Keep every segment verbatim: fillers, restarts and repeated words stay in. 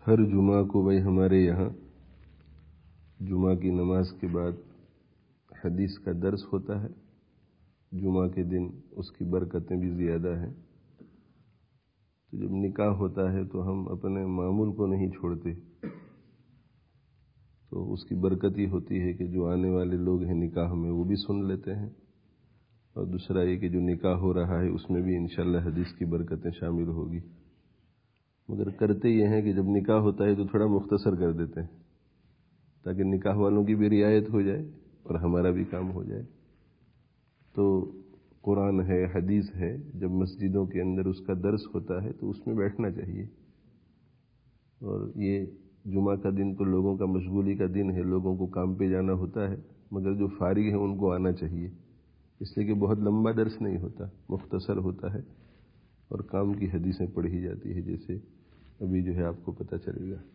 ہر جمعہ کو بھائی ہمارے یہاں جمعہ کی نماز کے بعد حدیث کا درس ہوتا ہے. جمعہ کے دن اس کی برکتیں بھی زیادہ ہیں. تو جب نکاح ہوتا ہے تو ہم اپنے معمول کو نہیں چھوڑتے. تو اس کی برکت ہی ہوتی ہے کہ جو آنے والے لوگ ہیں نکاح میں وہ بھی سن لیتے ہیں، اور دوسرا یہ کہ جو نکاح ہو رہا ہے اس میں بھی انشاءاللہ حدیث کی برکتیں شامل ہوگی. مگر کرتے یہ ہیں کہ جب نکاح ہوتا ہے تو تھوڑا مختصر کر دیتے ہیں تاکہ نکاح والوں کی بھی رعایت ہو جائے اور ہمارا بھی کام ہو جائے. تو قرآن ہے، حدیث ہے، جب مسجدوں کے اندر اس کا درس ہوتا ہے تو اس میں بیٹھنا چاہیے. اور یہ جمعہ کا دن تو لوگوں کا مشغولی کا دن ہے، لوگوں کو کام پہ جانا ہوتا ہے، مگر جو فارغ ہیں ان کو آنا چاہیے، اس لیے کہ بہت لمبا درس نہیں ہوتا، مختصر ہوتا ہے اور کام کی حدیثیں پڑھی جاتی ہے، جیسے ابھی جو ہے آپ کو پتہ چلے گا.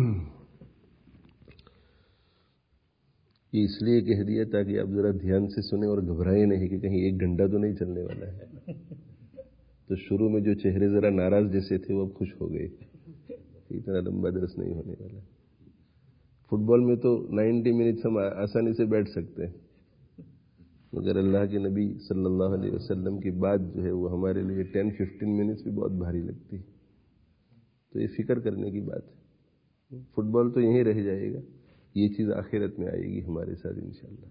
یہ اس لیے کہہ دیا تاکہ آپ ذرا دھیان سے سنیں اور گھبرائیں نہیں کہ کہیں ایک گھنٹہ تو نہیں چلنے والا ہے. تو شروع میں جو چہرے ذرا ناراض جیسے تھے وہ اب خوش ہو گئے، اتنا لمبا درس نہیں ہونے والا. فٹ بال میں تو نائنٹی منٹس ہم آسانی سے بیٹھ سکتے ہیں، مگر اللہ کے نبی صلی اللہ علیہ وسلم کی بات جو ہے وہ ہمارے لیے ٹین ففٹین منٹس بھی بہت بھاری لگتی ہے. تو یہ فکر کرنے کی بات ہے. فٹ بال تو یہیں رہ جائے گا، یہ چیز آخرت میں آئے گی ہمارے ساتھ انشاءاللہ.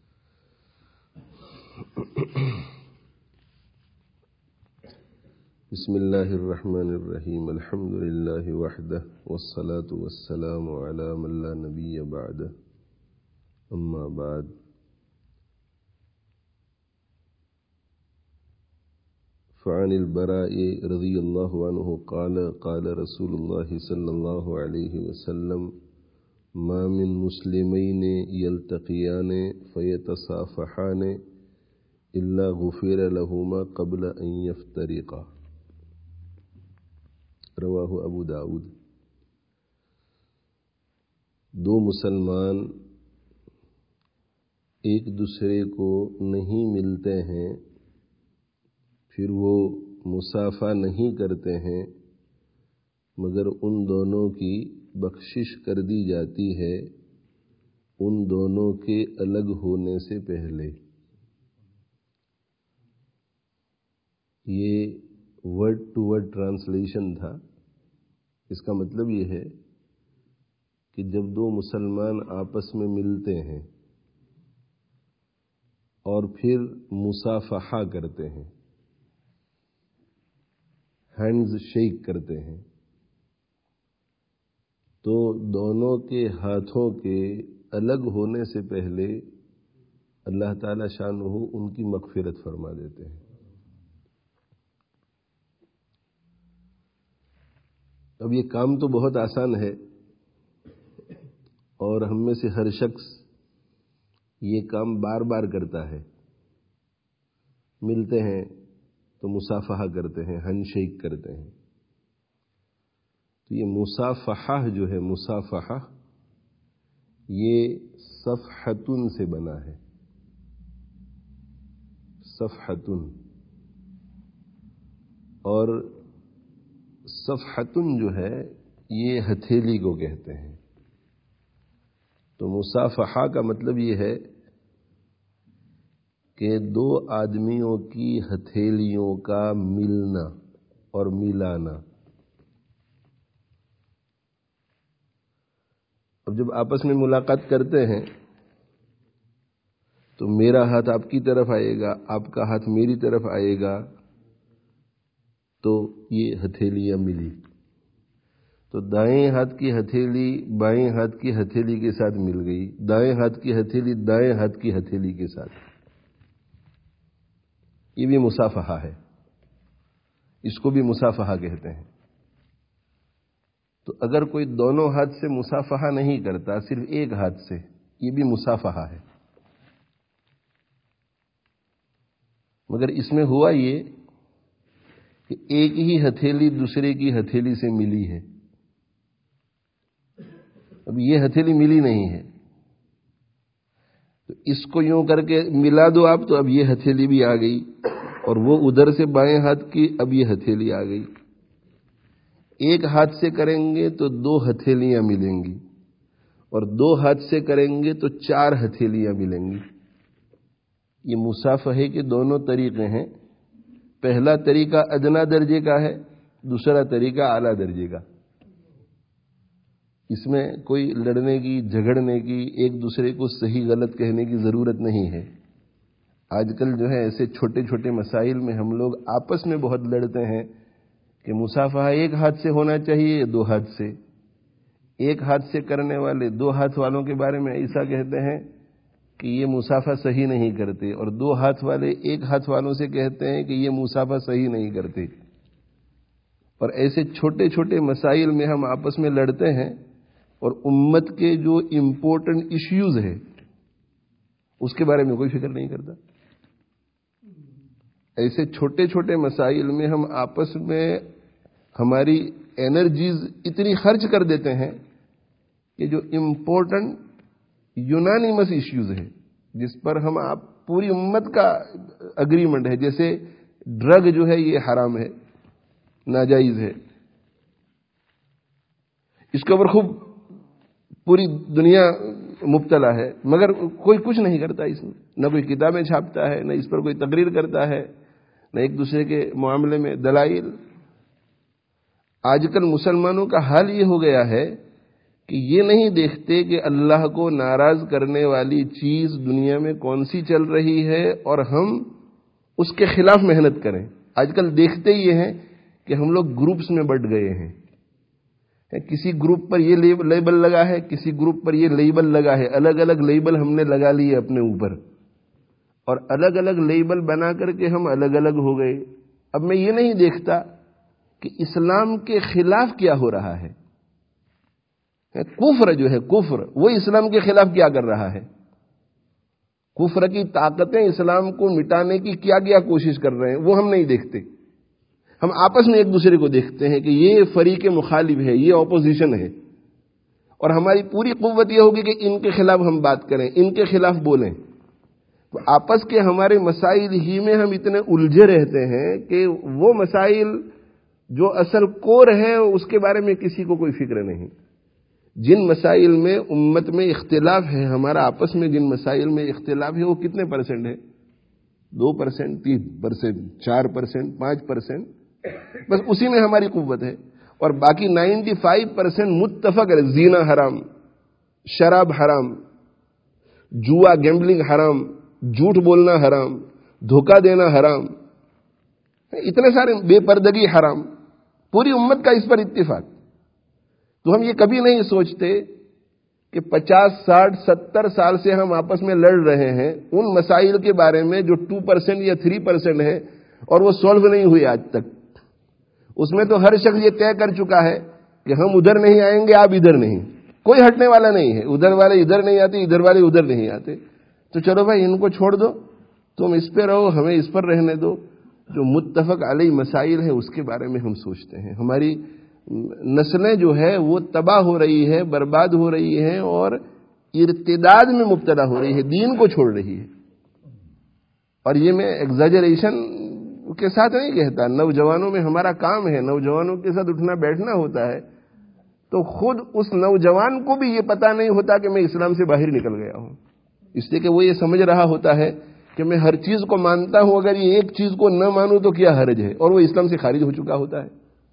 بسم اللہ الرحمن الرحیم. الحمد للہ وحدہ والصلاة والسلام علی من لا نبی بعدہ. اما بعد، فعن البراء رضی اللہ عنہ قال قال رسول اللہ صلی اللہ علیہ وسلم ما من مسلمین یلتقیان فیتصافحان الا غفر لہما قبل ان یفترقا. رواہ ابو داود. دو مسلمان ایک دوسرے کو نہیں ملتے ہیں، پھر وہ مصافحہ نہیں کرتے ہیں، مگر ان دونوں کی بخشش کر دی جاتی ہے ان دونوں کے الگ ہونے سے پہلے. یہ ورڈ ٹو ورڈ ٹرانسلیشن تھا. اس کا مطلب یہ ہے کہ جب دو مسلمان آپس میں ملتے ہیں اور پھر مصافحہ کرتے ہیں، ہینڈز شیک کرتے ہیں، تو دونوں کے ہاتھوں کے الگ ہونے سے پہلے اللہ تعالی شانہ ان کی مغفرت فرما دیتے ہیں. اب یہ کام تو بہت آسان ہے اور ہم میں سے ہر شخص یہ کام بار بار کرتا ہے. ملتے ہیں تو مصافحہ کرتے ہیں، ہینڈ شیک کرتے ہیں. تو یہ مصافحہ جو ہے، مصافحہ یہ صفحتن سے بنا ہے. صفحتن، اور صفحتن جو ہے یہ ہتھیلی کو کہتے ہیں. تو مصافحہ کا مطلب یہ ہے کہ دو آدمیوں کی ہتھیلیوں کا ملنا اور ملانا. اب جب آپس میں ملاقات کرتے ہیں تو میرا ہاتھ آپ کی طرف آئے گا، آپ کا ہاتھ میری طرف آئے گا، تو یہ ہتھیلیاں ملی. تو دائیں ہاتھ کی ہتھیلی بائیں ہاتھ کی ہتھیلی کے ساتھ مل گئی، دائیں ہاتھ کی ہتھیلی دائیں ہاتھ کی ہتھیلی کے ساتھ. یہ بھی مصافحہ ہے، اس کو بھی مصافحہ کہتے ہیں. تو اگر کوئی دونوں ہاتھ سے مصافحہ نہیں کرتا، صرف ایک ہاتھ سے، یہ بھی مصافحہ ہے. مگر اس میں ہوا یہ کہ ایک ہی ہتھیلی دوسرے کی ہتھیلی سے ملی ہے. اب یہ ہتھیلی ملی نہیں ہے تو اس کو یوں کر کے ملا دو آپ، تو اب یہ ہتھیلی بھی آ گئی، اور وہ ادھر سے بائیں ہاتھ کی اب یہ ہتھیلی آ گئی. ایک ہاتھ سے کریں گے تو دو ہتھیلیاں ملیں گی، اور دو ہاتھ سے کریں گے تو چار ہتھیلیاں ملیں گی۔ یہ مصافحے کے دونوں طریقے ہیں، پہلا طریقہ ادنا درجے کا ہے، دوسرا طریقہ اعلیٰ درجے کا۔ اس میں کوئی لڑنے کی، جھگڑنے کی، ایک دوسرے کو صحیح غلط کہنے کی ضرورت نہیں ہے۔ آج کل جو ہے ایسے چھوٹے چھوٹے مسائل میں ہم لوگ آپس میں بہت لڑتے ہیں کہ مصافحہ ایک ہاتھ سے ہونا چاہیے دو ہاتھ سے۔ ایک ہاتھ سے کرنے والے دو ہاتھ والوں کے بارے میں ایسا کہتے ہیں کہ یہ مصافحہ صحیح نہیں کرتے، اور دو ہاتھ والے ایک ہاتھ والوں سے کہتے ہیں کہ یہ مصافحہ صحیح نہیں کرتے۔ اور ایسے چھوٹے چھوٹے مسائل میں ہم آپس میں لڑتے ہیں، اور امت کے جو امپورٹنٹ ایشوز ہیں اس کے بارے میں کوئی فکر نہیں کرتا۔ ایسے چھوٹے چھوٹے مسائل میں ہم آپس میں ہماری انرجیز اتنی خرچ کر دیتے ہیں کہ جو امپورٹنٹ یونانیمس ایشوز ہیں جس پر ہم آپ پوری امت کا اگریمنٹ ہے، جیسے ڈرگ جو ہے یہ حرام ہے، ناجائز ہے، اس کے اوپر خوب پوری دنیا مبتلا ہے، مگر کوئی کچھ نہیں کرتا اس میں، نہ کوئی کتابیں چھاپتا ہے، نہ اس پر کوئی تقریر کرتا ہے، نہ ایک دوسرے کے معاملے میں دلائل۔ آج کل مسلمانوں کا حال یہ ہو گیا ہے کہ یہ نہیں دیکھتے کہ اللہ کو ناراض کرنے والی چیز دنیا میں کون سی چل رہی ہے اور ہم اس کے خلاف محنت کریں۔ آج کل دیکھتے یہ ہیں کہ ہم لوگ گروپس میں بٹ گئے ہیں، کسی گروپ پر یہ لیبل لگا ہے، کسی گروپ پر یہ لیبل لگا ہے، الگ الگ لیبل ہم نے لگا لیے اپنے اوپر، اور الگ الگ لیبل بنا کر کے ہم الگ الگ ہو گئے۔ اب میں یہ نہیں دیکھتا کہ اسلام کے خلاف کیا ہو رہا ہے۔ کفر جو ہے کفر، وہ اسلام کے خلاف کیا کر رہا ہے؟ کفر کی طاقتیں اسلام کو مٹانے کی کیا کیا کوشش کر رہے ہیں، وہ ہم نہیں دیکھتے۔ ہم آپس میں ایک دوسرے کو دیکھتے ہیں کہ یہ فریق مخالف ہے، یہ اپوزیشن ہے، اور ہماری پوری قوت یہ ہوگی کہ ان کے خلاف ہم بات کریں، ان کے خلاف بولیں۔ تو آپس کے ہمارے مسائل ہی میں ہم اتنے الجھے رہتے ہیں کہ وہ مسائل جو اصل کور ہے اس کے بارے میں کسی کو کوئی فکر نہیں۔ جن مسائل میں امت میں اختلاف ہے، ہمارا آپس میں جن مسائل میں اختلاف ہے، وہ کتنے پرسنٹ ہے؟ دو پرسنٹ، تین پرسنٹ، چار پرسنٹ، پانچ پرسنٹ، بس اسی میں ہماری قوت ہے۔ اور باقی نائنٹی فائیو پرسنٹ متفق ہے، زینا حرام، شراب حرام، جوا گیمبلنگ حرام، جھوٹ بولنا حرام، دھوکہ دینا حرام، اتنے سارے، بے پردگی حرام، پوری امت کا اس پر اتفاق۔ تو ہم یہ کبھی نہیں سوچتے کہ پچاس ساٹھ ستر سال سے ہم آپس میں لڑ رہے ہیں ان مسائل کے بارے میں جو ٹو پرسنٹ یا تھری پرسنٹ ہے اور وہ سولو نہیں ہوئی آج تک۔ اس میں تو ہر شخص یہ طے کر چکا ہے کہ ہم ادھر نہیں آئیں گے، آپ ادھر نہیں، کوئی ہٹنے والا نہیں ہے، ادھر والے ادھر نہیں آتے، ادھر والے ادھر نہیں آتے۔ تو چلو بھائی ان کو چھوڑ دو، تم اس پہ رہو، ہمیں اس پر رہنے دو۔ جو متفق علیہ مسائل ہیں اس کے بارے میں ہم سوچتے ہیں۔ ہماری نسلیں جو ہے وہ تباہ ہو رہی ہے، برباد ہو رہی ہیں، اور ارتداد میں مبتلا ہو رہی ہے، دین کو چھوڑ رہی ہے۔ اور یہ میں ایگزاجریشن کے ساتھ نہیں کہتا، نوجوانوں میں ہمارا کام ہے، نوجوانوں کے ساتھ اٹھنا بیٹھنا ہوتا ہے، تو خود اس نوجوان کو بھی یہ پتا نہیں ہوتا کہ میں اسلام سے باہر نکل گیا ہوں، اس لیے کہ وہ یہ سمجھ رہا ہوتا ہے کہ میں ہر چیز کو مانتا ہوں، اگر یہ ایک چیز کو نہ مانوں تو کیا حرج ہے، اور وہ اسلام سے خارج ہو چکا ہوتا ہے۔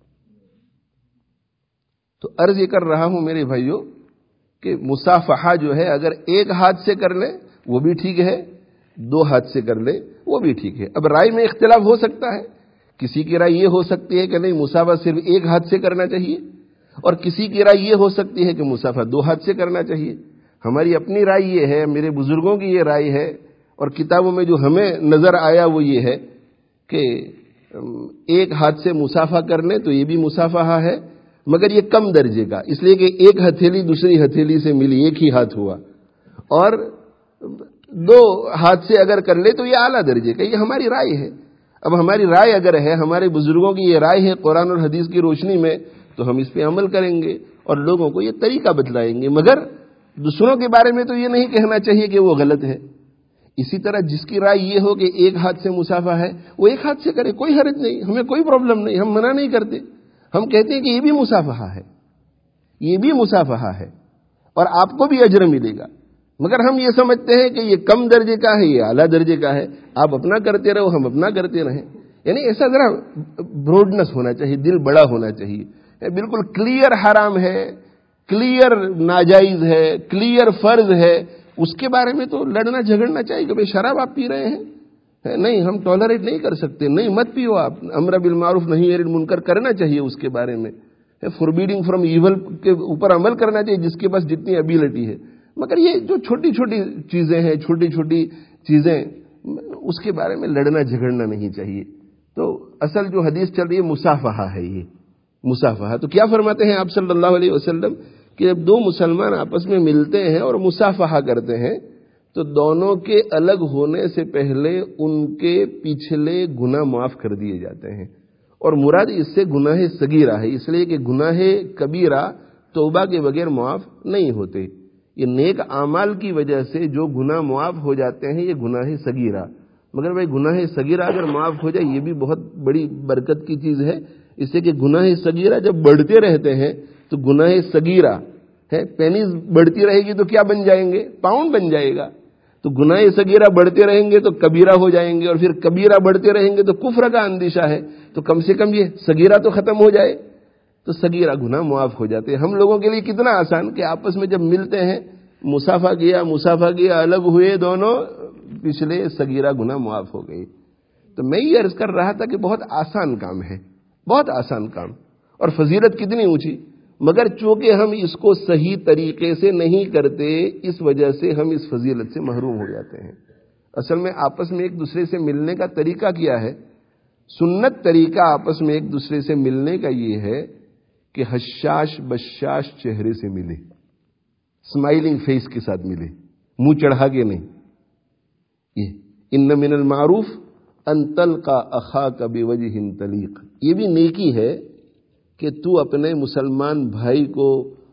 تو عرض یہ کر رہا ہوں میرے بھائیوں کہ مصافحہ جو ہے اگر ایک ہاتھ سے کر لے وہ بھی ٹھیک ہے، دو ہاتھ سے کر لے وہ بھی ٹھیک ہے۔ اب رائے میں اختلاف ہو سکتا ہے، کسی کی رائے یہ ہو سکتی ہے کہ نہیں مصافحہ صرف ایک ہاتھ سے کرنا چاہیے، اور کسی کی رائے یہ ہو سکتی ہے کہ مصافحہ دو ہاتھ سے کرنا چاہیے۔ ہماری اپنی رائے یہ ہے، میرے بزرگوں کی یہ رائے ہے، اور کتابوں میں جو ہمیں نظر آیا وہ یہ ہے کہ ایک ہاتھ سے مصافحہ کر لیں تو یہ بھی مصافحہ ہے، مگر یہ کم درجے کا، اس لیے کہ ایک ہتھیلی دوسری ہتھیلی سے ملی، ایک ہی ہاتھ ہوا، اور دو ہاتھ سے اگر کر لے تو یہ اعلیٰ درجے کا۔ یہ ہماری رائے ہے۔ اب ہماری رائے اگر ہے، ہمارے بزرگوں کی یہ رائے ہے قرآن اور حدیث کی روشنی میں، تو ہم اس پہ عمل کریں گے اور لوگوں کو یہ طریقہ بتلائیں گے، مگر دوسروں کے بارے میں تو یہ نہیں کہنا چاہیے کہ وہ غلط ہے۔ اسی طرح جس کی رائے یہ ہو کہ ایک ہاتھ سے مصافحہ ہے وہ ایک ہاتھ سے کرے، کوئی حرج نہیں، ہمیں کوئی پرابلم نہیں، ہم منع نہیں کرتے۔ ہم کہتے ہیں کہ یہ بھی مصافحہ ہے، یہ بھی مصافحہ ہے اور آپ کو بھی اجر ملے گا، مگر ہم یہ سمجھتے ہیں کہ یہ کم درجے کا ہے، یہ اعلیٰ درجے کا ہے، آپ اپنا کرتے رہو ہم اپنا کرتے رہیں. یعنی ایسا ذرا براڈنس ہونا چاہیے، دل بڑا ہونا چاہیے. بالکل کلیئر حرام ہے، کلیئر ناجائز ہے، کلیئر فرض ہے، اس کے بارے میں تو لڑنا جھگڑنا چاہیے کہ بھئی شراب آپ پی رہے ہیں، نہیں ہم ٹالریٹ نہیں کر سکتے، نہیں مت پیو آپ، امر بالمعروف نہی عن المنکر کرنا چاہیے اس کے بارے میں، فوربیڈنگ فرام ایول کے اوپر عمل کرنا چاہیے جس کے پاس جتنی ایبیلٹی ہے. مگر یہ جو چھوٹی چھوٹی چیزیں ہیں، چھوٹی چھوٹی چیزیں، اس کے بارے میں لڑنا جھگڑنا نہیں چاہیے. تو اصل جو حدیث چل رہی ہے مصافحہ ہے، یہ مصافحہ. تو کیا فرماتے ہیں آپ صلی اللہ علیہ وسلم کہ جب دو مسلمان آپس میں ملتے ہیں اور مصافحہ کرتے ہیں تو دونوں کے الگ ہونے سے پہلے ان کے پچھلے گناہ معاف کر دیے جاتے ہیں. اور مراد اس سے گناہ صغیرہ ہے، اس لیے کہ گناہ کبیرہ توبہ کے بغیر معاف نہیں ہوتے. یہ نیک اعمال کی وجہ سے جو گناہ معاف ہو جاتے ہیں یہ گناہ صغیرہ. مگر بھائی گناہ صغیرہ اگر معاف ہو جائے یہ بھی بہت بڑی برکت کی چیز ہے، اس سے کہ گناہ صغیرہ جب بڑھتے رہتے ہیں تو گناہ صغیرہ ہے، پینیز بڑھتی رہے گی تو کیا بن جائیں گے؟ پاؤنڈ بن جائے گا. تو گناہ صغیرہ بڑھتے رہیں گے تو کبیرہ ہو جائیں گے، اور پھر کبیرہ بڑھتے رہیں گے تو کفر کا اندیشہ ہے. تو کم سے کم یہ صغیرہ تو ختم ہو جائے، تو صغیرہ گناہ معاف ہو جاتے ہیں. ہم لوگوں کے لیے کتنا آسان کہ آپس میں جب ملتے ہیں مصافحہ کیا مصافحہ کیا الگ ہوئے دونوں، پچھلے صغیرہ گناہ معاف ہو گئے. تو میں یہ عرض کر رہا تھا کہ بہت آسان کام ہے، بہت آسان کام، اور فضیلت کتنی اونچی. مگر چونکہ ہم اس کو صحیح طریقے سے نہیں کرتے اس وجہ سے ہم اس فضیلت سے محروم ہو جاتے ہیں. اصل میں آپس میں ایک دوسرے سے ملنے کا طریقہ کیا ہے؟ سنت طریقہ آپس میں ایک دوسرے سے ملنے کا یہ ہے کہ حشاش بشاش چہرے سے ملے، اسمائلنگ فیس کے ساتھ ملے، منہ چڑھا کے نہیں. یہ ان من المعروف ان تلقى اخاك بوجه طلیق، یہ بھی نیکی ہے کہ تو اپنے مسلمان بھائی کو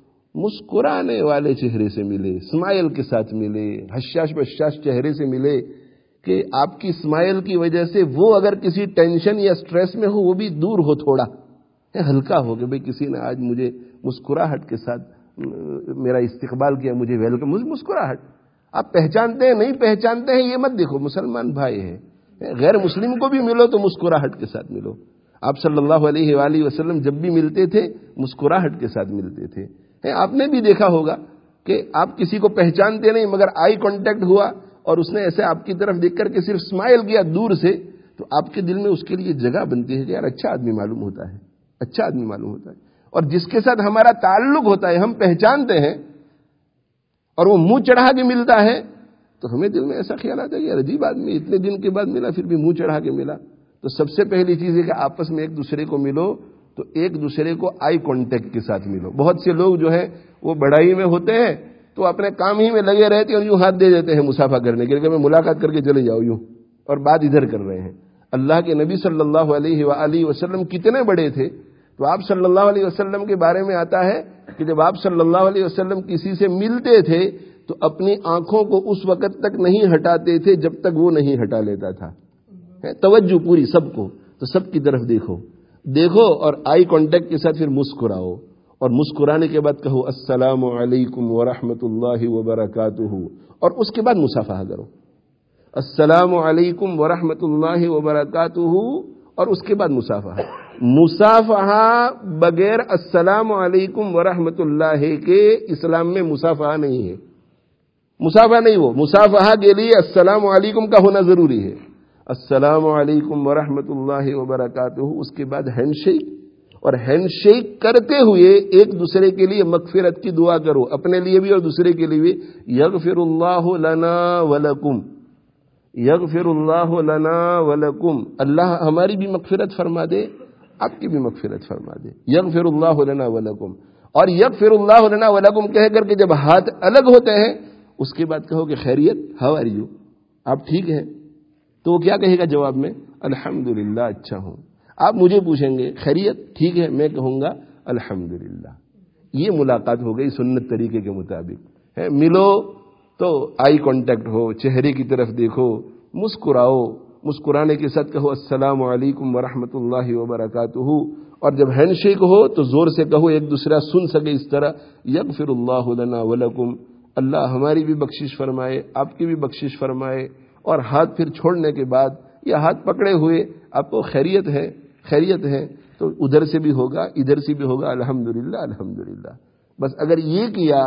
مسکرانے والے چہرے سے ملے، اسمائل کے ساتھ ملے، حشاش بشاش چہرے سے ملے، کہ آپ کی اسمائل کی وجہ سے وہ اگر کسی ٹینشن یا سٹریس میں ہو وہ بھی دور ہو، تھوڑا ہلکا ہو کہ بھئی کسی نے آج مجھے مسکراہٹ کے ساتھ میرا استقبال کیا، مجھے ویلکم، مجھے مسکراہٹ. آپ پہچانتے ہیں نہیں پہچانتے ہیں یہ مت دیکھو، مسلمان بھائی ہیں، غیر مسلم کو بھی ملو تو مسکراہٹ کے ساتھ ملو. آپ صلی اللہ علیہ وآلہ وسلم جب بھی ملتے تھے مسکراہٹ کے ساتھ ملتے تھے. آپ نے بھی دیکھا ہوگا کہ آپ کسی کو پہچانتے نہیں مگر آئی کانٹیکٹ ہوا اور اس نے ایسے آپ کی طرف دیکھ کر کے صرف اسمائل کیا دور سے، تو آپ کے دل میں اس کے لیے جگہ بنتی ہے کہ یار اچھا آدمی معلوم ہوتا ہے، اچھا آدمی معلوم ہوتا ہے. اور جس کے ساتھ ہمارا تعلق ہوتا ہے، ہم پہچانتے ہیں اور وہ منہ چڑھا کے ملتا ہے تو ہمیں دل میں ایسا خیال آتا ہے کہ یار عجیب آدمی، اتنے دن کے بعد ملا پھر بھی منہ چڑھا کے ملا. تو سب سے پہلی چیز ہے کہ آپس میں ایک دوسرے کو ملو تو ایک دوسرے کو آئی کانٹیکٹ کے ساتھ ملو. بہت سے لوگ جو ہے وہ بڑائی میں ہوتے ہیں تو اپنے کام ہی میں لگے رہتے ہیں اور یوں ہاتھ دے دیتے ہیں مصافحہ کرنے کے لیے کہ میں ملاقات کر کے چلے جاؤ یوں، اور بات ادھر کر رہے ہیں. اللہ کے نبی صلی اللہ علیہ وآلہ وسلم کتنے بڑے تھے. تو آپ صلی اللہ علیہ وسلم کے بارے میں آتا ہے کہ جب آپ صلی اللہ علیہ وسلم کسی سے ملتے تھے تو اپنی آنکھوں کو اس وقت تک نہیں ہٹاتے تھے جب تک وہ نہیں ہٹا لیتا تھا. توجہ پوری سب کو، تو سب کی طرف دیکھو دیکھو اور آئی کانٹیکٹ کے ساتھ پھر مسکراؤ، اور مسکرانے کے بعد کہو السلام علیکم ورحمۃ اللہ وبرکاتہ، اور اس کے بعد مصافحہ کرو. السلام علیکم ورحمۃ اللہ وبرکاتہ اور اس کے بعد مصافحہ. مصافحہ بغیر السلام علیکم ورحمۃ اللہ کے اسلام میں مصافحہ نہیں ہے. مصافحہ نہیں، وہ مصافحہ کے لیے السلام علیکم کا ہونا ضروری ہے. السلام علیکم ورحمۃ اللہ وبرکاتہ، اس کے بعد ہینڈ شیک، اور ہینڈ شیک کرتے ہوئے ایک دوسرے کے لیے مغفرت کی دعا کرو، اپنے لیے بھی اور دوسرے کے لیے بھی. یغفر اللہ لنا ولکم، یغفر اللہ لنا ولکم، اللہ ہماری بھی مغفرت فرما دے، آپ کی بھی مغفرت فرما دے. یغفر اللہ لنا ولکم، اور یغفر اللہ لنا ولکم کہہ کر کے جب ہاتھ الگ ہوتے ہیں اس کے بعد کہو کہ خیریت، ہاؤ آر یو، آپ ٹھیک ہیں؟ تو وہ کیا کہے گا جواب میں؟ الحمدللہ اچھا ہوں. آپ مجھے پوچھیں گے خیریت ٹھیک ہے، میں کہوں گا الحمدللہ. یہ ملاقات ہو گئی سنت طریقے کے مطابق. ہے ملو تو آئی کانٹیکٹ ہو، چہرے کی طرف دیکھو، مسکراؤ، مسکرانے کے ساتھ کہو السلام علیکم ورحمۃ اللہ وبرکاتہ، اور جب ہینڈ شیک ہو تو زور سے کہو، ایک دوسرا سن سکے اس طرح، یغفر اللہ لنا ولکم، اللہ ہماری بھی بخشش فرمائے، آپ کی بھی بخشش فرمائے. اور ہاتھ پھر چھوڑنے کے بعد یا ہاتھ پکڑے ہوئے آپ کو خیریت ہے خیریت ہے تو ادھر سے بھی ہوگا ادھر سے بھی ہوگا، الحمدللہ الحمدللہ. بس اگر یہ کیا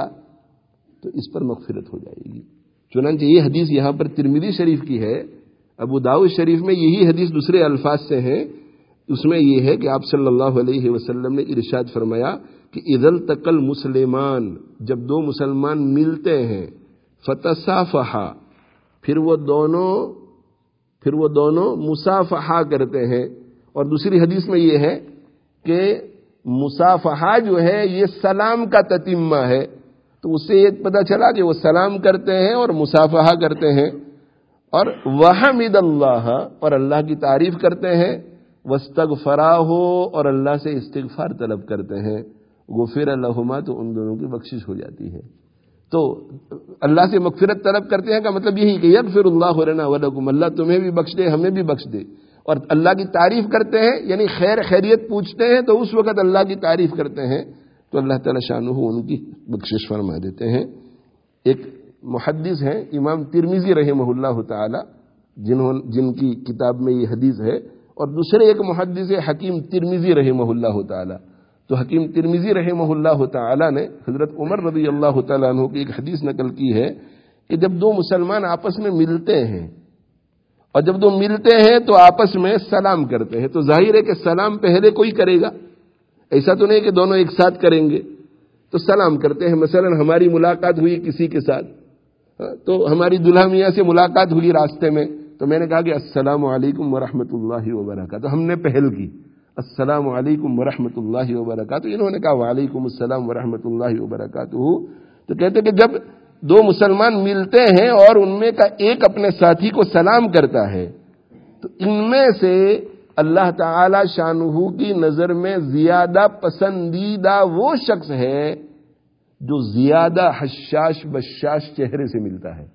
تو اس پر مغفرت ہو جائے گی. چنانچہ یہ حدیث یہاں پر ترمذی شریف کی ہے، ابو داؤد شریف میں یہی حدیث دوسرے الفاظ سے ہے. اس میں یہ ہے کہ آپ صلی اللہ علیہ وسلم نے ارشاد فرمایا کہ اذا التقى المسلمان، جب دو مسلمان ملتے ہیں، فتصافحا، پھر وہ دونوں پھر وہ دونوں مصافحہ کرتے ہیں. اور دوسری حدیث میں یہ ہے کہ مصافحہ جو ہے یہ سلام کا تتمہ ہے، تو اس سے یہ پتہ چلا کہ وہ سلام کرتے ہیں اور مصافحہ کرتے ہیں. اور وحمد اللہ، اور اللہ کی تعریف کرتے ہیں، واستغفراہ، اور اللہ سے استغفار طلب کرتے ہیں، غفر لہما، تو ان دونوں کی بخشش ہو جاتی ہے. تو اللہ سے مغفرت طلب کرتے ہیں کا مطلب یہی کہ یغفر اللہ لنا ولکم، اللہ تمہیں بھی بخش دے ہمیں بھی بخش دے. اور اللہ کی تعریف کرتے ہیں یعنی خیر خیریت پوچھتے ہیں تو اس وقت اللہ کی تعریف کرتے ہیں تو اللہ تعالی شانہ ان کی بخشش فرما دیتے ہیں. ایک محدث ہیں امام ترمذی رحمہ اللہ تعالی، جنہوں جن کی کتاب میں یہ حدیث ہے، اور دوسرے ایک محدث حکیم ترمذی رحمہ اللہ تعالی. تو حکیم ترمذی رحمہ اللہ تعالی نے حضرت عمر رضی اللہ تعالیٰ عنہ کی ایک حدیث نقل کی ہے کہ جب دو مسلمان آپس میں ملتے ہیں اور جب دو ملتے ہیں تو آپس میں سلام کرتے ہیں، تو ظاہر ہے کہ سلام پہلے کوئی کرے گا، ایسا تو نہیں کہ دونوں ایک ساتھ کریں گے. تو سلام کرتے ہیں. مثلا ہماری ملاقات ہوئی کسی کے ساتھ، تو ہماری دلہا میاں سے ملاقات ہوئی راستے میں، تو میں نے کہا کہ السلام علیکم ورحمۃ اللہ وبرکاتہ، ہم نے پہل کی السلام علیکم ورحمۃ اللہ وبرکاتہ، انہوں نے کہا وعلیکم السلام ورحمۃ اللہ وبرکاتہ. تو کہتے کہ جب دو مسلمان ملتے ہیں اور ان میں کا ایک اپنے ساتھی کو سلام کرتا ہے تو ان میں سے اللہ تعالی شانہ کی نظر میں زیادہ پسندیدہ وہ شخص ہے جو زیادہ حشاش بشاش چہرے سے ملتا ہے.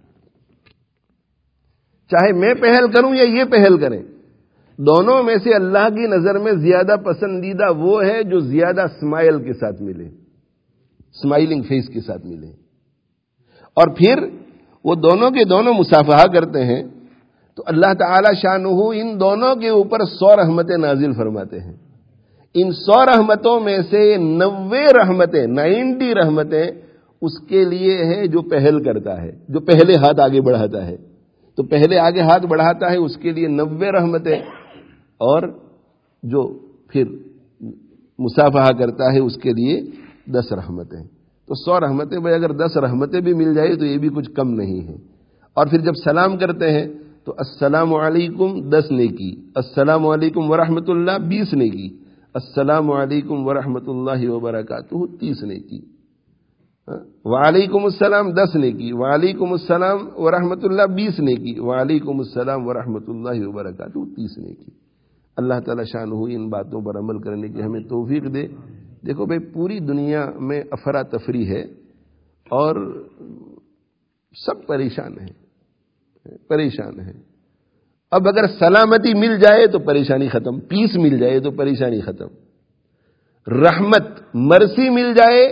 چاہے میں پہل کروں یا یہ پہل کریں، دونوں میں سے اللہ کی نظر میں زیادہ پسندیدہ وہ ہے جو زیادہ اسمائل کے ساتھ ملے، اسمائلنگ فیس کے ساتھ ملے. اور پھر وہ دونوں کے دونوں مصافحہ کرتے ہیں تو اللہ تعالی شانہ ان دونوں کے اوپر سو رحمتیں نازل فرماتے ہیں. ان سو رحمتوں میں سے نوے رحمتیں نائنٹی رحمتیں اس کے لیے ہے جو پہل کرتا ہے، جو پہلے ہاتھ آگے بڑھاتا ہے. تو پہلے آگے ہاتھ بڑھاتا ہے اس کے لیے نوے رحمتیں، اور جو پھر مصافحہ کرتا ہے اس کے لیے دس رحمتیں. تو سو رحمتیں بھائی اگر دس رحمتیں بھی مل جائے تو یہ بھی کچھ کم نہیں ہے. اور پھر جب سلام کرتے ہیں تو السلام علیکم دس نیکی، السلام علیکم ورحمۃ اللہ بیس نیکی، السلام علیکم ورحمۃ اللہ وبرکاتہ تیس نیکی، وعلیکم السلام دس نیکی، وعلیکم السلام ورحمۃ اللہ بیس نیکی، وعلیکم السلام ورحمۃ اللہ وبرکاتہ تیس نیکی. اللہ تعالی شانہ ان باتوں پر عمل کرنے کی ہمیں توفیق دے. دیکھو بھائی پوری دنیا میں افراتفری ہے اور سب پریشان ہیں پریشان ہیں. اب اگر سلامتی مل جائے تو پریشانی ختم، پیس مل جائے تو پریشانی ختم، رحمت مرسی مل جائے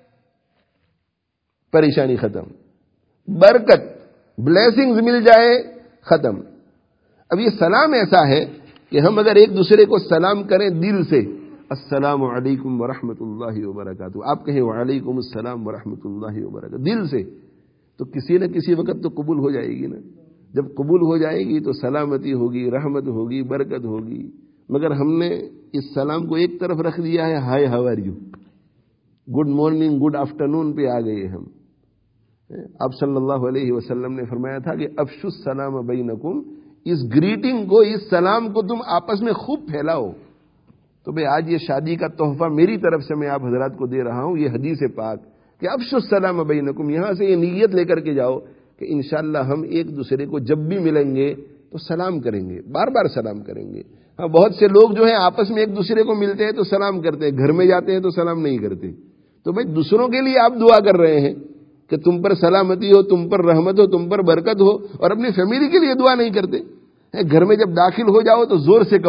پریشانی ختم، برکت بلیسنگز مل جائے ختم. اب یہ سلام ایسا ہے کہ ہم اگر ایک دوسرے کو سلام کریں دل سے، السلام علیکم ورحمۃ اللہ وبرکاتہ، آپ کہیں وعلیکم السلام ورحمۃ اللہ وبرکاتہ دل سے، تو کسی نہ کسی وقت تو قبول ہو جائے گی نا. جب قبول ہو جائے گی تو سلامتی ہوگی، رحمت ہوگی، برکت ہوگی. مگر ہم نے اس سلام کو ایک طرف رکھ دیا ہے، hi how are you, good morning good afternoon پہ آ گئے ہم. آپ صلی اللہ علیہ وسلم نے فرمایا تھا کہ افشوا السلام بینکم، اس گریٹنگ کو، اس سلام کو تم آپس میں خوب پھیلاؤ. تو بھئی آج یہ شادی کا تحفہ میری طرف سے میں آپ حضرات کو دے رہا ہوں، یہ حدیث پاک کہ افشوا السلام بینکم، یہاں سے یہ نیت لے کر کے جاؤ کہ انشاءاللہ ہم ایک دوسرے کو جب بھی ملیں گے تو سلام کریں گے، بار بار سلام کریں گے. ہاں بہت سے لوگ جو ہیں آپس میں ایک دوسرے کو ملتے ہیں تو سلام کرتے ہیں، گھر میں جاتے ہیں تو سلام نہیں کرتے. تو بھئی دوسروں کے لیے آپ دعا کر رہے ہیں کہ تم پر سلامتی ہو، تم پر رحمت ہو، تم پر برکت ہو، اور اپنی فیملی کے لیے دعا نہیں کرتے. گھر میں جب داخل ہو جاؤ تو زور سے کہو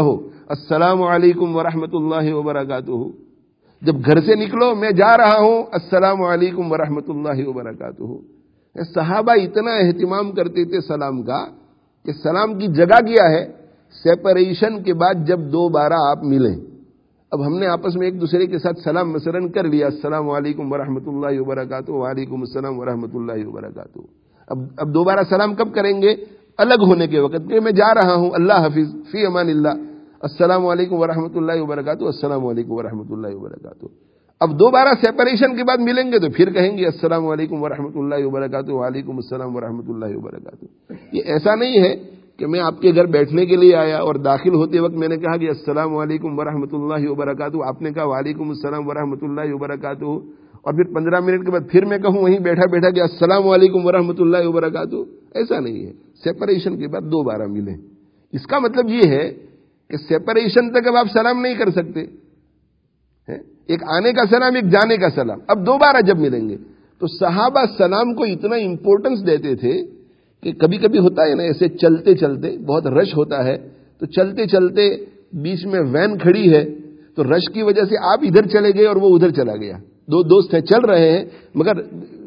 السلام علیکم ورحمۃ اللہ وبرکاتہ. جب گھر سے نکلو میں جا رہا ہوں السلام علیکم ورحمۃ اللہ وبرکاتہ. صحابہ اتنا اہتمام کرتے تھے سلام کا کہ سلام کی جگہ کیا ہے سیپریشن کے بعد جب دوبارہ آپ ملیں. اب ہم نے آپس میں ایک دوسرے کے ساتھ سلام مثلاً کر لیا السلام علیکم ورحمۃ اللہ وبرکاتہ وعلیکم السلام ورحمۃ اللہ وبرکاتہ. اب اب دوبارہ سلام کب کریں گے؟ الگ ہونے کے وقت کہ میں جا رہا ہوں اللہ حافظ فی امان اللہ السلام علیکم ورحمۃ اللہ وبرکاتہ السلام علیکم ورحمۃ اللہ وبرکاتہ. اب دوبارہ سیپریشن کے بعد ملیں گے تو پھر کہیں گے السلام علیکم ورحمۃ اللہ وبرکاتہ وعلیکم السلام ورحمۃ اللہ وبرکاتہ. یہ ایسا نہیں ہے کہ میں آپ کے گھر بیٹھنے کے لیے آیا اور داخل ہوتے وقت میں نے کہا کہ السلام علیکم ورحمۃ اللہ وبرکاتہ, آپ نے کہا وعلیکم السلام ورحمۃ اللہ وبرکاتہ, اور پھر پندرہ منٹ کے بعد پھر میں کہوں وہیں بیٹھا بیٹھا کہ السلام علیکم ورحمۃ اللہ وبرکاتہ. ایسا نہیں ہے. سیپریشن کے بعد دوبارہ ملیں. اس کا مطلب یہ ہے کہ سیپریشن تک اب آپ سلام نہیں کر سکتے. ایک آنے کا سلام ایک جانے کا سلام. اب دوبارہ جب ملیں گے تو صحابہ سلام کو اتنا امپورٹنس دیتے تھے کہ کبھی کبھی ہوتا ہے نا ایسے چلتے چلتے بہت رش ہوتا ہے تو چلتے چلتے بیچ میں وین کھڑی ہے تو رش کی وجہ سے آپ ادھر چلے گئے اور وہ ادھر چلا گیا. دو دوست ہیں چل رہے ہیں مگر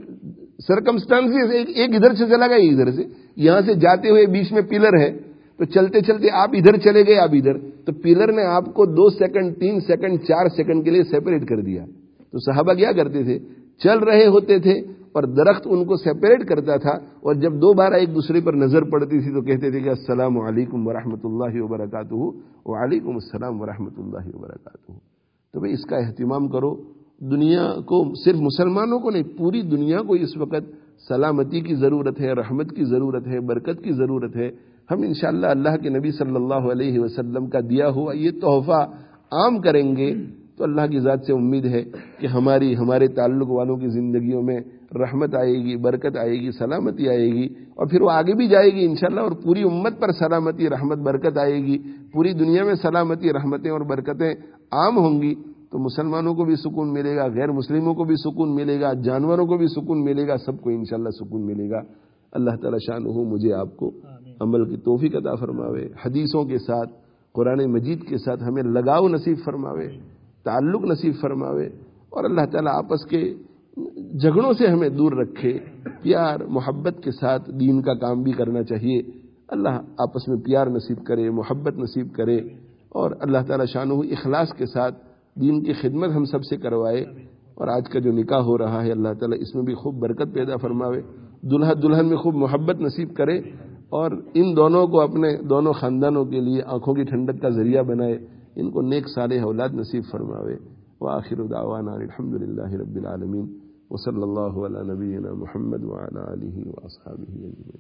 سرکمسٹانس ایک ادھر سے چلا گیا ادھر سے, یہاں سے جاتے ہوئے بیچ میں پلر ہے تو چلتے چلتے آپ ادھر چلے گئے آپ ادھر, تو پلر نے آپ کو دو سیکنڈ تین سیکنڈ چار سیکنڈ کے لیے سیپریٹ کر دیا. تو صحابہ کیا کرتے تھے؟ چل رہے ہوتے تھے اور درخت ان کو سیپریٹ کرتا تھا, اور جب دوبارہ ایک دوسرے پر نظر پڑتی تھی تو کہتے تھے کہ السلام علیکم ورحمۃ اللہ وبرکاتہ وعلیکم السلام ورحمۃ اللہ وبرکاتہ. تو بھئی اس کا اہتمام کرو. دنیا کو صرف مسلمانوں کو نہیں پوری دنیا کو اس وقت سلامتی کی ضرورت ہے, رحمت کی ضرورت ہے, برکت کی ضرورت ہے. ہم انشاءاللہ اللہ کے نبی صلی اللہ علیہ وسلم کا دیا ہوا یہ تحفہ عام کریں گے تو اللہ کی ذات سے امید ہے کہ ہماری ہمارے تعلق والوں کی زندگیوں میں رحمت آئے گی, برکت آئے گی, سلامتی آئے گی, اور پھر وہ آگے بھی جائے گی انشاءاللہ, اور پوری امت پر سلامتی رحمت برکت آئے گی. پوری دنیا میں سلامتی رحمتیں اور برکتیں عام ہوں گی تو مسلمانوں کو بھی سکون ملے گا, غیر مسلموں کو بھی سکون ملے گا, جانوروں کو بھی سکون ملے گا, سب کو انشاءاللہ سکون ملے گا. اللہ تعالی شانہ مجھے آپ کو عمل کی توفیق عطا فرماوے, حدیثوں کے ساتھ قرآن مجید کے ساتھ ہمیں لگاؤ نصیب فرماوے, تعلق نصیب فرماوے, اور اللہ تعالیٰ آپس کے جھگڑوں سے ہمیں دور رکھے. پیار محبت کے ساتھ دین کا کام بھی کرنا چاہیے. اللہ آپس میں پیار نصیب کرے, محبت نصیب کرے, اور اللہ تعالیٰ شانہ اخلاص کے ساتھ دین کی خدمت ہم سب سے کروائے. اور آج کا جو نکاح ہو رہا ہے اللہ تعالیٰ اس میں بھی خوب برکت پیدا فرماوے, دلہا دلہن میں خوب محبت نصیب کرے, اور ان دونوں کو اپنے دونوں خاندانوں کے لیے آنکھوں کی ٹھنڈک کا ذریعہ بنائے, ان کو نیک صالح اولاد نصیب فرماوے. وآخر دعوانا الحمدللہ رب العالمین وصلی اللہ علی نبینا محمد وعلی آلہ واصحابہ اجمعین.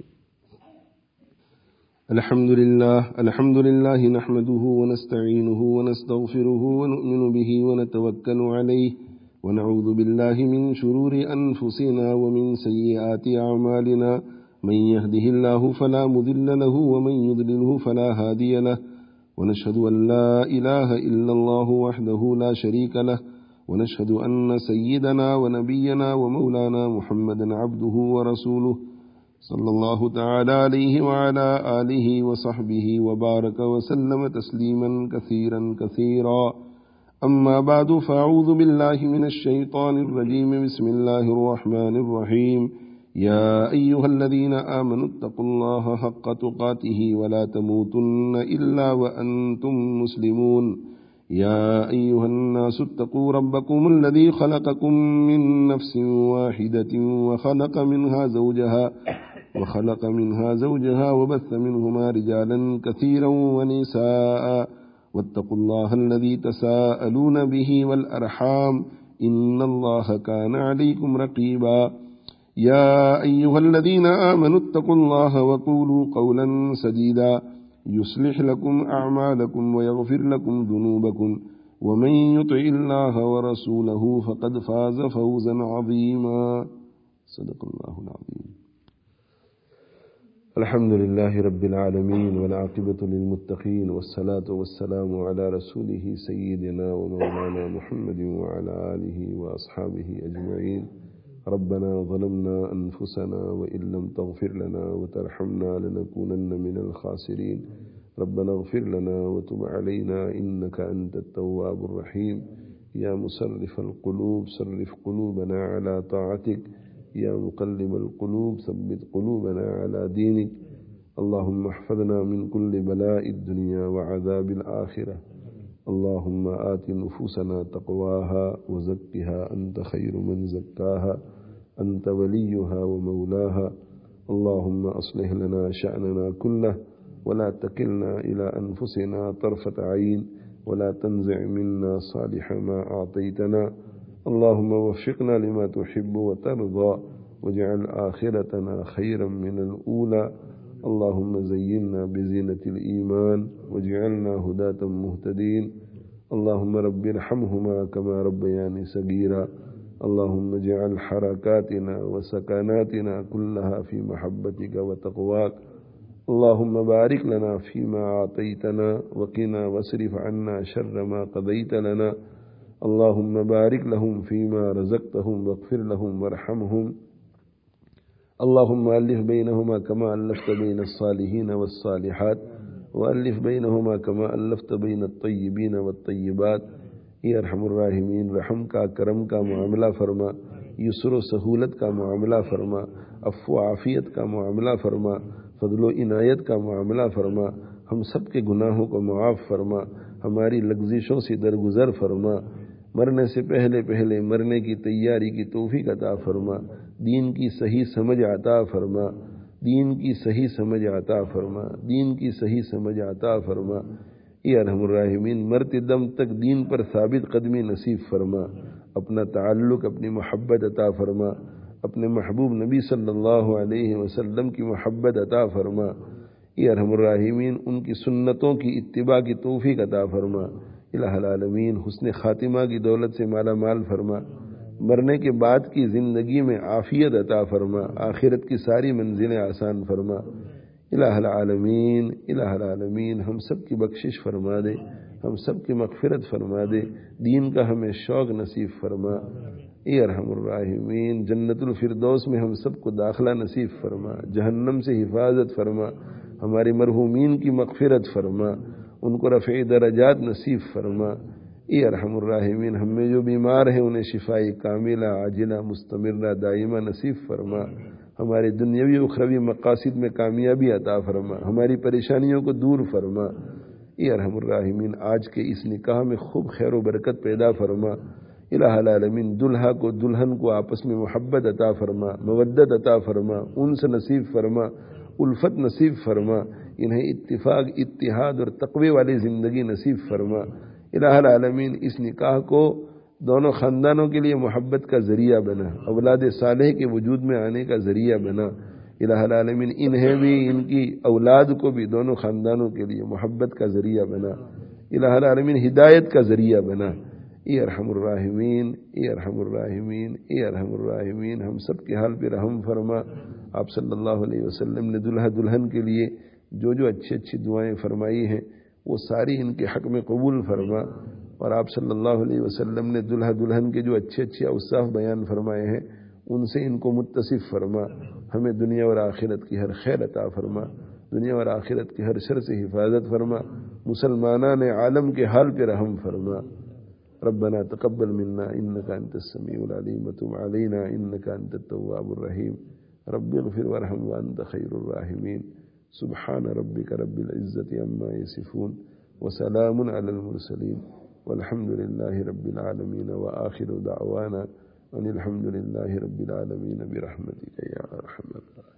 الحمد لله الحمد لله نحمده ونستعينه ونستغفره ونؤمن به ونتوكل عليه ونعوذ بالله من شرور أنفسنا ومن سيئات أعمالنا من يهده الله فلا مضل له ومن يضلله فلا هادي له ونشهد أن لا إله إلا الله وحده لا شريك له ونشهد أن سيدنا ونبينا ومولانا محمدا عبده ورسوله صلى الله تعالى عليه وعلى آله وصحبه وبارك وسلم تسليما كثيرا كثيرا. أما بعد فأعوذ بالله من الشيطان الرجيم. بسم الله الرحمن الرحيم. يا أيها الذين آمنوا اتقوا الله حق تقاته ولا تموتن إلا وأنتم مسلمون. يا أيها الناس اتقوا ربكم الذي خلقكم من نفس واحدة وخلق منها زوجها وخلق منها زوجها وبث منهما رجالا كثيرا ونساء واتقوا الله الذي تساءلون به والأرحام إن الله كان عليكم رقيبا. يا أيها الذين آمنوا اتقوا الله وقولوا قولا سديدا يصلح لكم أعمالكم ويغفر لكم ذنوبكم ومن يطع الله ورسوله فقد فاز فوزا عظيما. صدق الله العظيم. الحمد لله رب العالمين والعاقبة للمتقين والصلاة والسلام على رسوله سيدنا ومولانا محمد وعلى آله وأصحابه أجمعين. ربنا ظلمنا أنفسنا وإن لم تغفر لنا وترحمنا لنكونن من الخاسرين. ربنا اغفر لنا وتب علينا إنك أنت التواب الرحيم يا مصرف القلوب صرف قلوبنا على طاعتك يا مقلب القلوب ثبت قلوبنا على دينك اللهم احفظنا من كل بلاء الدنيا وعذاب الآخرة اللهم آت نفوسنا تقواها وزكها أنت خير من زكاها أنت وليها ومولاها اللهم أصلح لنا شأننا كله ولا تكلنا إلى أنفسنا طرفة عين ولا تنزع منا صالح ما أعطيتنا اللهم وفقنا لما تحب وترضى واجعل آخرتنا خيرا من الأولى اللهم زينا بزينة الإيمان واجعلنا هداة مهتدين اللهم رب ارحمهما كما ربياني صغيرا اللهم اجعل حركاتنا وسكناتنا كلها في محبتك وتقواك اللهم بارك لنا فيما أعطيتنا وقنا واصرف عنا شر ما قضيت لنا اللهم بارك لهم فيما رزقتهم واغفر لهم وارحمهم اللهم ألف بينهما كما ألفت بين الصالحين والصالحات وألف بينهما كما ألفت بين الطيبين والطيبات یا ارحم الراحمین رحم کا کرم کا معاملہ فرما یسر و سہولت کا معاملہ فرما عفو و عافیت کا معاملہ فرما فضل و عنایت کا معاملہ فرما ہم سب کے گناہوں کو معاف فرما ہماری لغزشوں سے درگزر فرما مرنے سے پہلے پہلے مرنے کی تیاری کی توفیق عطا فرما دین کی صحیح سمجھ عطا فرما دین کی صحیح سمجھ عطا فرما دین کی صحیح سمجھ عطا فرما اے ارحم الراحمین مرتے دم تک دین پر ثابت قدمی نصیب فرما اپنا تعلق اپنی محبت عطا فرما اپنے محبوب نبی صلی اللہ علیہ وسلم کی محبت عطا فرما اے ارحم الراحمین ان کی سنتوں کی اتباع کی توفیق عطا فرما الہ العالمین حسن خاتمہ کی دولت سے مالا مال فرما مرنے کے بعد کی زندگی میں عافیت عطا فرما آخرت کی ساری منزلیں آسان فرما الہ العالمین الہ العالمین ہم سب کی بخشش فرما دے ہم سب کی مغفرت فرما دے دین کا ہمیں شوق نصیب فرما اے ارحم الراحمین جنت الفردوس میں ہم سب کو داخلہ نصیب فرما جہنم سے حفاظت فرما ہماری مرحومین کی مغفرت فرما ان کو رفع درجات نصیب فرما اے ارحم الراحمین ہم میں جو بیمار ہیں انہیں شفائی کاملہ عاجلہ مستمرہ دائمہ نصیب فرما ہمارے دنیاوی اخروی مقاصد میں کامیابی عطا فرما ہماری پریشانیوں کو دور فرما اے ارحم الراحمین آج کے اس نکاح میں خوب خیر و برکت پیدا فرما الہ العالمین دلہا کو دلہن کو آپس میں محبت عطا فرما مودت عطا فرما انس نصیب فرما الفت نصیب فرما انہیں اتفاق اتحاد اور تقوی والی زندگی نصیب فرما الہ العالمین اس نکاح کو دونوں خاندانوں کے لیے محبت کا ذریعہ بنا اولاد صالح کے وجود میں آنے کا ذریعہ بنا الہ العالمین انہیں بھی ان کی اولاد کو بھی دونوں خاندانوں کے لیے محبت کا ذریعہ بنا الہ العالمین ہدایت کا ذریعہ بنا اے ارحم الراحمین اے ارحم الراحمین اے ارحم الراحمین ہم سب کے حال پہ رحم فرما آپ صلی اللہ علیہ وسلم نے دلہا دلہن کے لیے جو جو اچھی اچھی دعائیں فرمائی ہیں وہ ساری ان کے حق میں قبول فرما اور آپ صلی اللہ علیہ وسلم نے دلہا دلہن کے جو اچھے اچھے اوصاف بیان فرمائے ہیں ان سے ان کو متصف فرما ہمیں دنیا اور آخرت کی ہر خیر عطا فرما دنیا اور آخرت کی ہر شر سے حفاظت فرما مسلمانان عالم کے حال پہ رحم فرما ربنا تقبل منا انك انت السميع العليم وتب علينا انك انت التواب الرحيم رب اغفر وارحم وانت خير الراحمين سبحان ربك رب العزة عما يصفون وسلام على المرسلين والحمد لله رب العالمين وآخر دعوانا ان الحمد لله رب العالمين برحمتك يا ارحم الراحمين.